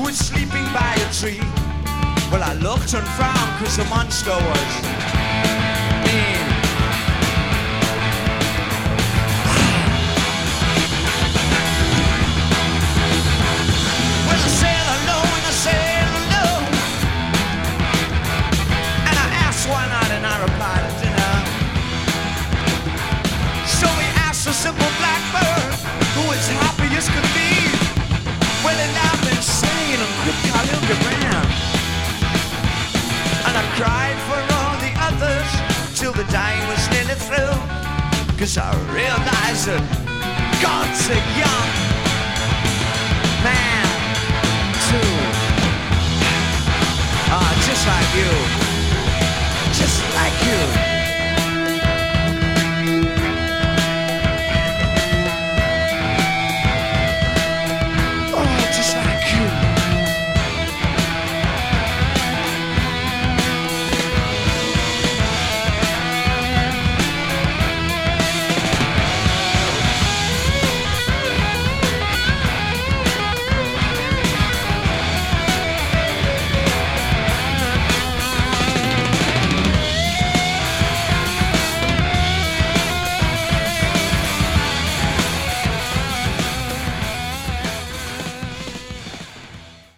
was sleeping by a tree. Well, I looked and frowned cause the monster was mean. Well, I said hello and I said hello, and I asked why not and I replied at dinner. So he asked a simple blackbird who was happy as could be. Well, he laughed and sang and quick Khalil Gibran. And I cried for all the others till the day was nearly through, cause I realized that God's a young